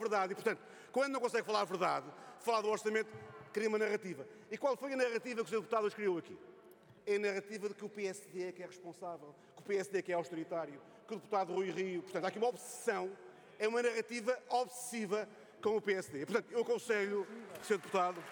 verdade. E, portanto, quando não consegue falar a verdade, falar do orçamento, cria uma narrativa. E qual foi a narrativa que o Sr. Deputado escreveu aqui? É a narrativa de que o PSD é que é responsável, que o PSD é que é austeritário, que o deputado Rui Rio... Portanto, há aqui uma obsessão, é uma narrativa obsessiva com o PSD. Portanto, eu aconselho, Sr. Deputado...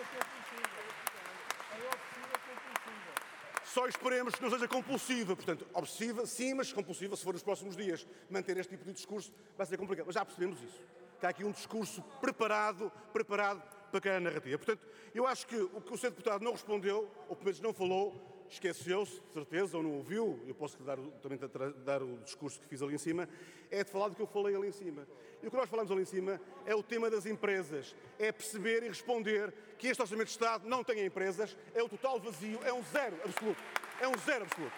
Só esperemos que não seja compulsiva. Portanto, obsessiva, sim, mas compulsiva, se for nos próximos dias manter este tipo de discurso, vai ser complicado. Mas já percebemos isso. Que há aqui um discurso preparado para cada narrativa. Portanto, eu acho que o que o Sr. Deputado não respondeu, ou pelo menos não falou, esqueceu-se, de certeza, ou não ouviu, eu posso também dar o discurso que fiz ali em cima, é de falar do que eu falei ali em cima. E o que nós falamos ali em cima é o tema das empresas, é perceber e responder que este Orçamento de Estado não tem empresas, é o total vazio, é um zero absoluto. É um zero absoluto.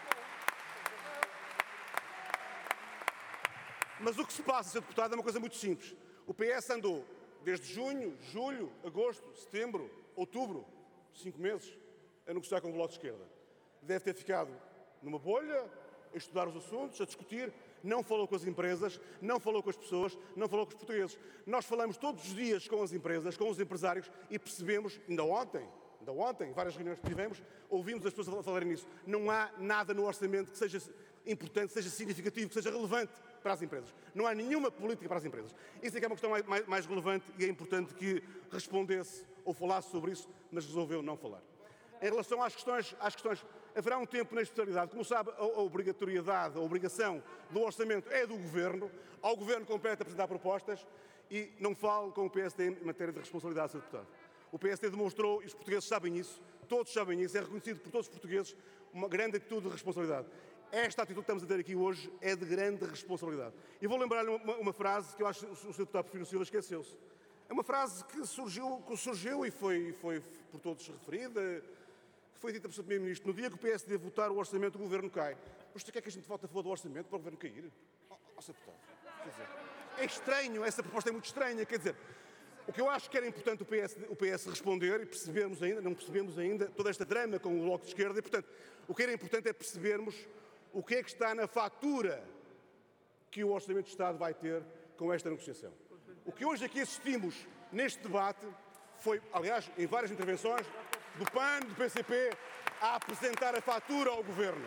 Mas o que se passa, Sr. Deputado, é uma coisa muito simples. O PS andou desde junho, julho, agosto, setembro, outubro, 5 meses, a negociar com o Bloco de Esquerda. Deve ter ficado numa bolha, a estudar os assuntos, a discutir, não falou com as empresas, não falou com as pessoas, não falou com os portugueses. Nós falamos todos os dias com as empresas, com os empresários e percebemos, ainda ontem, várias reuniões que tivemos, ouvimos as pessoas falarem nisso. Não há nada no orçamento que seja importante, que seja significativo, que seja relevante para as empresas. Não há nenhuma política para as empresas. Isso é que é uma questão mais relevante e é importante que respondesse ou falasse sobre isso, mas resolveu não falar. Em relação às questões, haverá um tempo na especialidade. Como sabe, a obrigatoriedade, a obrigação do orçamento é do Governo. Ao Governo compete apresentar propostas e não falo com o PSD em matéria de responsabilidade, Sr. Deputado. O PSD demonstrou, e os portugueses sabem isso, todos sabem isso, é reconhecido por todos os portugueses, uma grande atitude de responsabilidade. Esta atitude que estamos a ter aqui hoje é de grande responsabilidade. E vou lembrar-lhe uma frase que eu acho que o Sr. Deputado Porfírio Silva esqueceu-se. É uma frase que surgiu e foi por todos referida, que foi dita pelo Sr. Primeiro-Ministro. No dia que o PSD votar o orçamento, o Governo cai. Mas tu quer que a gente vote a favor do orçamento para o Governo cair? Sr. Deputado, quer dizer, é estranho, essa proposta é muito estranha, quer dizer... O que eu acho que era importante o PS responder e percebermos ainda, não percebemos ainda, toda esta drama com o Bloco de Esquerda e, portanto, o que era importante é percebermos o que é que está na fatura que o Orçamento de Estado vai ter com esta negociação. O que hoje aqui assistimos neste debate foi, aliás, em várias intervenções, do PAN, do PCP, a apresentar a fatura ao Governo.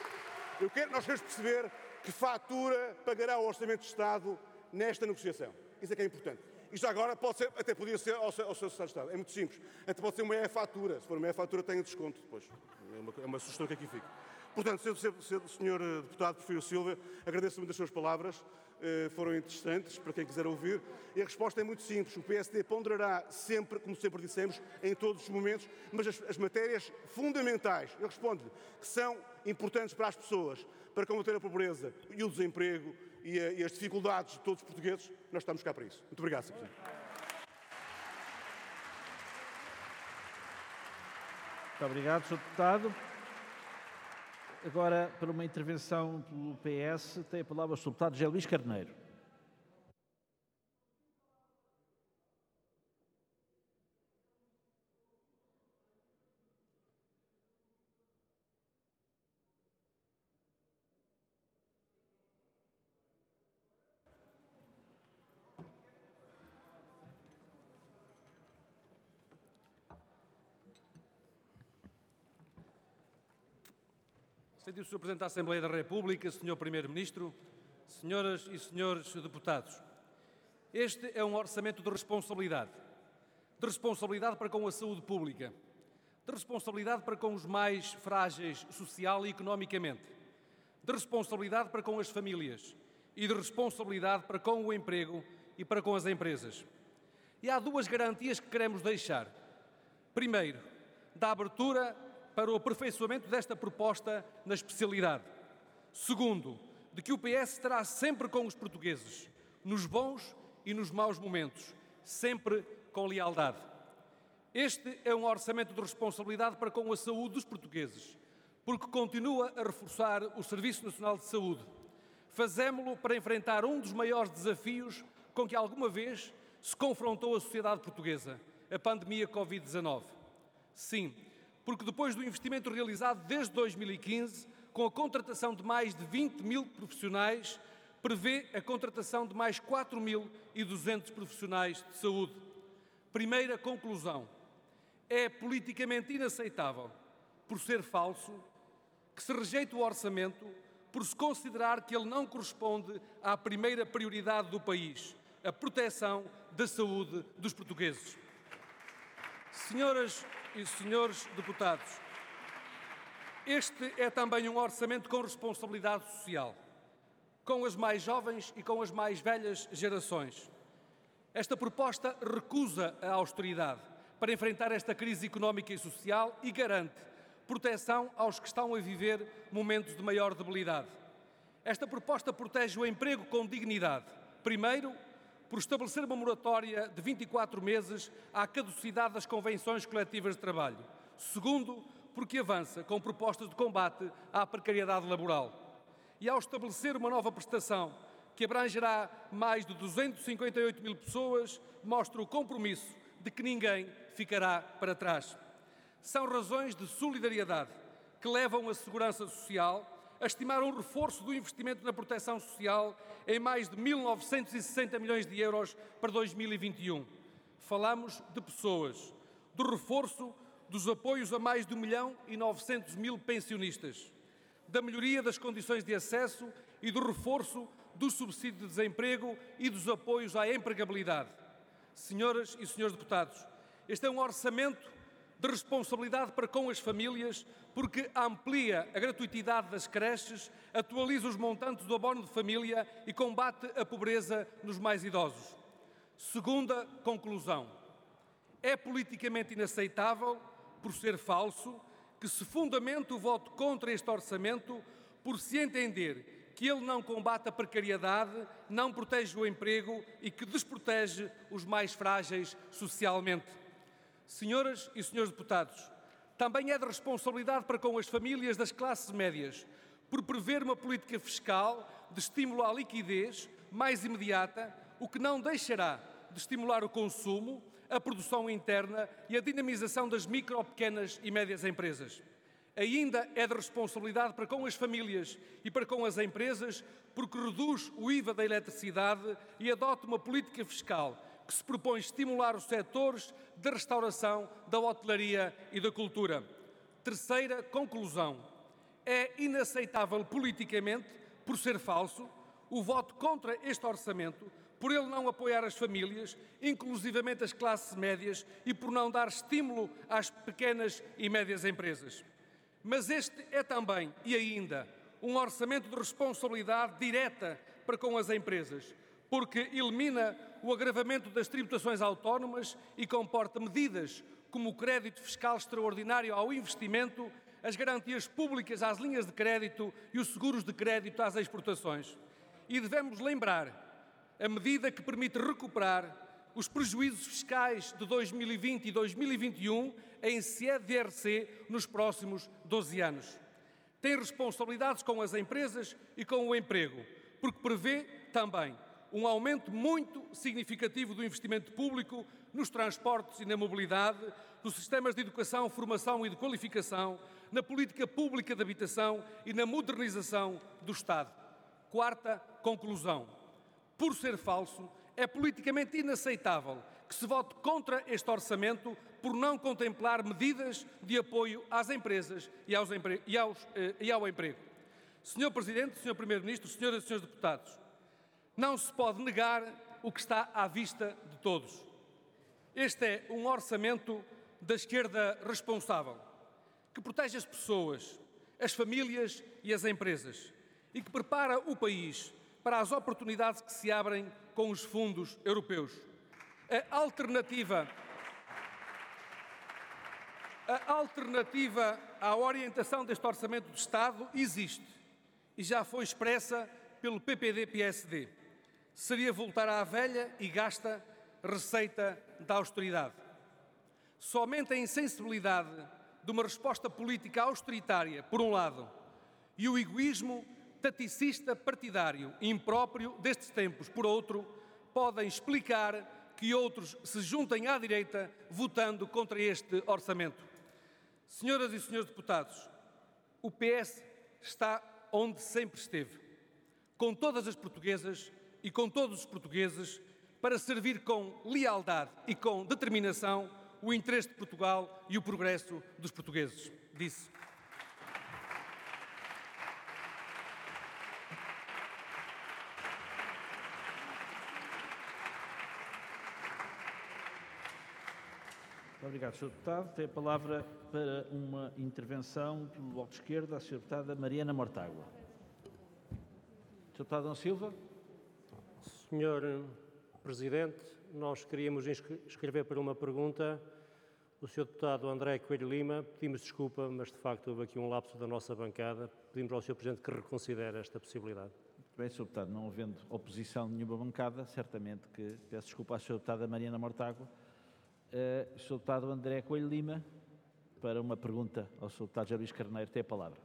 Nós queremos perceber que fatura pagará o Orçamento de Estado nesta negociação. Isso é que é importante. Isto agora pode ser, até podia ser ao Sr. Secretário de Estado. É muito simples. Até pode ser uma e-fatura. Se for uma e-fatura, tem desconto depois. É uma sugestão que aqui fica. Portanto, Sr. Deputado Porfírio Silva, agradeço muito as suas palavras. Foram interessantes para quem quiser ouvir. E a resposta é muito simples. O PSD ponderará sempre, como sempre dissemos, em todos os momentos, mas as matérias fundamentais, eu respondo-lhe, que são importantes para as pessoas, para combater a pobreza e o desemprego e as dificuldades de todos os portugueses, nós estamos cá para isso. Muito obrigado, Sr. Presidente. Muito obrigado, Sr. Deputado. Agora, para uma intervenção pelo PS, tem a palavra o Sr. Deputado José Luís Carneiro. Sr. Presidente da Assembleia da República, Sr. Primeiro-Ministro, senhoras e senhores deputados, este é um orçamento de responsabilidade para com a saúde pública, de responsabilidade para com os mais frágeis social e economicamente, de responsabilidade para com as famílias e de responsabilidade para com o emprego e para com as empresas. E há duas garantias que queremos deixar. Primeiro, da abertura para o aperfeiçoamento desta proposta na especialidade. Segundo, de que o PS estará sempre com os portugueses, nos bons e nos maus momentos, sempre com lealdade. Este é um orçamento de responsabilidade para com a saúde dos portugueses, porque continua a reforçar o Serviço Nacional de Saúde. Fazemo-lo para enfrentar um dos maiores desafios com que alguma vez se confrontou a sociedade portuguesa, a pandemia Covid-19. Sim, porque depois do investimento realizado desde 2015, com a contratação de mais de 20 mil profissionais, prevê a contratação de mais 4.200 profissionais de saúde. Primeira conclusão. É politicamente inaceitável, por ser falso, que se rejeite o orçamento por se considerar que ele não corresponde à primeira prioridade do país, a proteção da saúde dos portugueses. Senhoras e senhores deputados, este é também um orçamento com responsabilidade social, com as mais jovens e com as mais velhas gerações. Esta proposta recusa a austeridade para enfrentar esta crise económica e social e garante proteção aos que estão a viver momentos de maior debilidade. Esta proposta protege o emprego com dignidade. Primeiro, por estabelecer uma moratória de 24 meses à caducidade das convenções coletivas de trabalho. Segundo, porque avança com propostas de combate à precariedade laboral. E ao estabelecer uma nova prestação que abrangerá mais de 258 mil pessoas, mostra o compromisso de que ninguém ficará para trás. São razões de solidariedade que levam a Segurança Social a estimar um reforço do investimento na proteção social em mais de 1.960 milhões de euros para 2021. Falamos de pessoas, do reforço dos apoios a mais de 1.900.000 pensionistas, da melhoria das condições de acesso e do reforço do subsídio de desemprego e dos apoios à empregabilidade. Senhoras e senhores deputados, este é um orçamento de responsabilidade para com as famílias, porque amplia a gratuitidade das creches, atualiza os montantes do abono de família e combate a pobreza nos mais idosos. Segunda conclusão. É politicamente inaceitável, por ser falso, que se fundamente o voto contra este orçamento por se entender que ele não combate a precariedade, não protege o emprego e que desprotege os mais frágeis socialmente. Senhoras e senhores deputados, também é de responsabilidade para com as famílias das classes médias, por prever uma política fiscal de estímulo à liquidez mais imediata, o que não deixará de estimular o consumo, a produção interna e a dinamização das micro, pequenas e médias empresas. Ainda é de responsabilidade para com as famílias e para com as empresas, porque reduz o IVA da eletricidade e adota uma política fiscal que se propõe estimular os setores da restauração, da hotelaria e da cultura. Terceira conclusão. É inaceitável politicamente, por ser falso, o voto contra este orçamento, por ele não apoiar as famílias, inclusivamente as classes médias, e por não dar estímulo às pequenas e médias empresas. Mas este é também, e ainda, um orçamento de responsabilidade direta para com as empresas, porque elimina o agravamento das tributações autónomas e comporta medidas como o crédito fiscal extraordinário ao investimento, as garantias públicas às linhas de crédito e os seguros de crédito às exportações. E devemos lembrar a medida que permite recuperar os prejuízos fiscais de 2020 e 2021 em CDRC nos próximos 12 anos. Tem responsabilidades com as empresas e com o emprego, porque prevê também um aumento muito significativo do investimento público nos transportes e na mobilidade, nos sistemas de educação, formação e de qualificação, na política pública de habitação e na modernização do Estado. Quarta conclusão. Por ser falso, é politicamente inaceitável que se vote contra este orçamento por não contemplar medidas de apoio às empresas e ao emprego. Senhor Presidente, Senhor Primeiro-Ministro, Senhoras e Senhores Deputados, não se pode negar o que está à vista de todos. Este é um orçamento da esquerda responsável, que protege as pessoas, as famílias e as empresas e que prepara o país para as oportunidades que se abrem com os fundos europeus. A alternativa à orientação deste Orçamento de Estado existe e já foi expressa pelo PPD-PSD. Seria voltar à velha e gasta receita da austeridade. Somente a insensibilidade de uma resposta política austeritária, por um lado, e o egoísmo taticista partidário impróprio destes tempos, por outro, podem explicar que outros se juntem à direita votando contra este orçamento. Senhoras e senhores deputados, o PS está onde sempre esteve, com todas as portuguesas e com todos os portugueses para servir com lealdade e com determinação o interesse de Portugal e o progresso dos portugueses, disse. Muito obrigado, Sr. Deputado. Tem a palavra para uma intervenção pelo Bloco de Esquerda a Sra. Deputada Mariana Mortágua. Sr. Deputado Adão Silva. Senhor Presidente, nós queríamos inscrever para uma pergunta o Sr. Deputado André Coelho Lima. Pedimos desculpa, mas de facto houve aqui um lapso da nossa bancada. Pedimos ao Sr. Presidente que reconsidere esta possibilidade. Muito bem, Sr. Deputado, não havendo oposição de nenhuma bancada, certamente que peço desculpa à Sra. Deputada Mariana Mortágua. Sr. Deputado André Coelho Lima, para uma pergunta ao Sr. Deputado José Luís Carneiro, tem a palavra.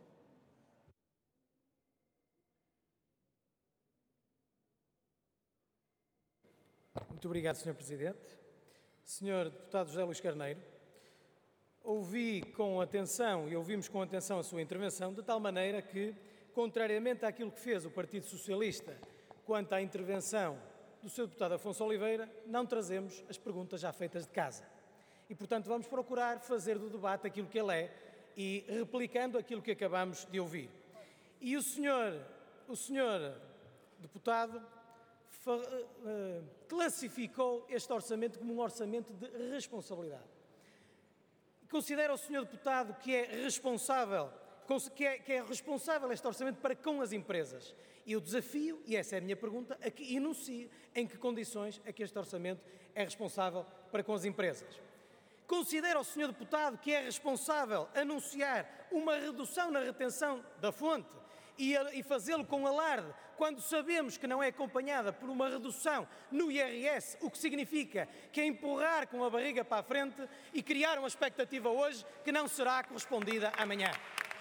Muito obrigado, Sr. Presidente. Sr. Deputado José Luís Carneiro, ouvi com atenção e ouvimos com atenção a sua intervenção, de tal maneira que, contrariamente àquilo que fez o Partido Socialista quanto à intervenção do Sr. Deputado Afonso Oliveira, não trazemos as perguntas já feitas de casa. E, portanto, vamos procurar fazer do debate aquilo que ele é e replicando aquilo que acabamos de ouvir. E o senhor deputado classificou este orçamento como um orçamento de responsabilidade. Considera o senhor deputado que é responsável este orçamento para com as empresas? E eu desafio, e essa é a minha pergunta, a que enuncie em que condições é que este orçamento é responsável para com as empresas. Considera o senhor deputado que é responsável anunciar uma redução na retenção da fonte e fazê-lo com alarde, quando sabemos que não é acompanhada por uma redução no IRS, o que significa que é empurrar com a barriga para a frente e criar uma expectativa hoje que não será correspondida amanhã?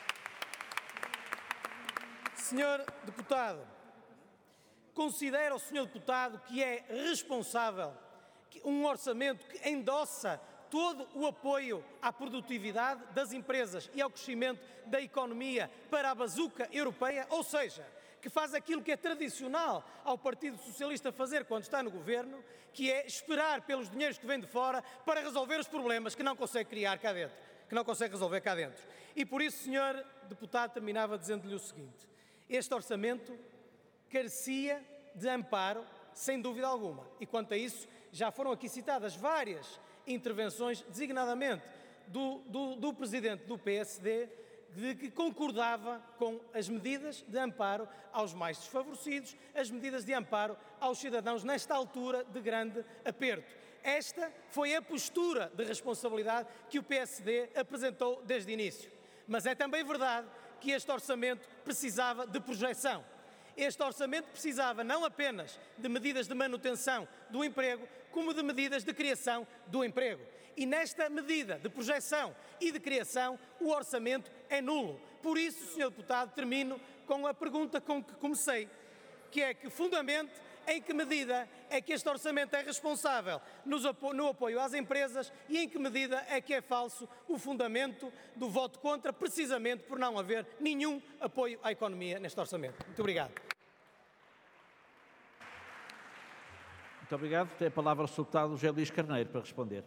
Senhor deputado, considera o senhor deputado que é responsável um orçamento que endossa todo o apoio à produtividade das empresas e ao crescimento da economia para a bazuca europeia, ou seja, que faz aquilo que é tradicional ao Partido Socialista fazer quando está no governo, que é esperar pelos dinheiros que vêm de fora para resolver os problemas que não consegue criar cá dentro, que não consegue resolver cá dentro. E por isso, senhor deputado, terminava dizendo-lhe o seguinte: este orçamento carecia de amparo, sem dúvida alguma. E quanto a isso, já foram aqui citadas várias intervenções, designadamente do Presidente do PSD, de que concordava com as medidas de amparo aos mais desfavorecidos, as medidas de amparo aos cidadãos nesta altura de grande aperto. Esta foi a postura de responsabilidade que o PSD apresentou desde o início. Mas é também verdade que este orçamento precisava de projeção. Este orçamento precisava não apenas de medidas de manutenção do emprego, como de medidas de criação do emprego. E nesta medida de projeção e de criação, o orçamento é nulo. Por isso, Sr. Deputado, termino com a pergunta com que comecei, que é que fundamento, em que medida é que este orçamento é responsável no apoio às empresas e em que medida é que é falso o fundamento do voto contra, precisamente por não haver nenhum apoio à economia neste orçamento. Muito obrigado. Muito obrigado. Tem a palavra o Sr. Deputado José Luís Carneiro para responder.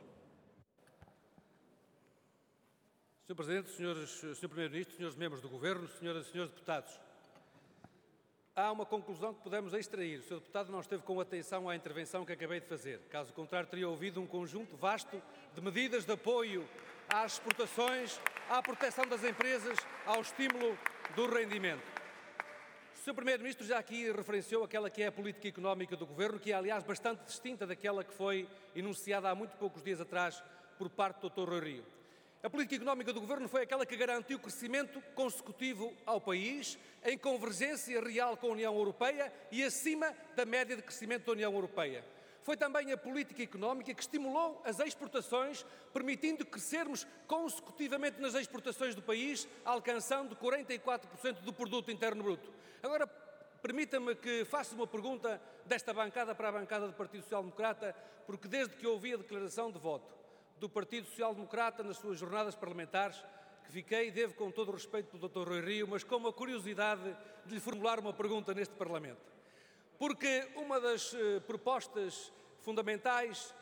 Sr. Presidente, Sr. Primeiro-Ministro, Srs. Membros do Governo, Senhoras e Srs. Deputados, há uma conclusão que podemos extrair. O Sr. Deputado não esteve com atenção à intervenção que acabei de fazer. Caso contrário, teria ouvido um conjunto vasto de medidas de apoio às exportações, à proteção das empresas, ao estímulo do rendimento. O Sr. Primeiro-Ministro já aqui referenciou aquela que é a política económica do Governo, que é, aliás, bastante distinta daquela que foi enunciada há muito poucos dias atrás por parte do Dr. Rui Rio. A política económica do Governo foi aquela que garantiu crescimento consecutivo ao país, em convergência real com a União Europeia e acima da média de crescimento da União Europeia. Foi também a política económica que estimulou as exportações, permitindo crescermos consecutivamente nas exportações do país, alcançando 44% do produto interno bruto. Agora, permita-me que faça uma pergunta desta bancada para a bancada do Partido Social Democrata, porque desde que ouvi a declaração de voto do Partido Social Democrata nas suas jornadas parlamentares, que que fiquei, devo com todo o respeito pelo Dr. Rui Rio, mas com uma curiosidade de lhe formular uma pergunta neste Parlamento. Porque uma das propostas fundamentais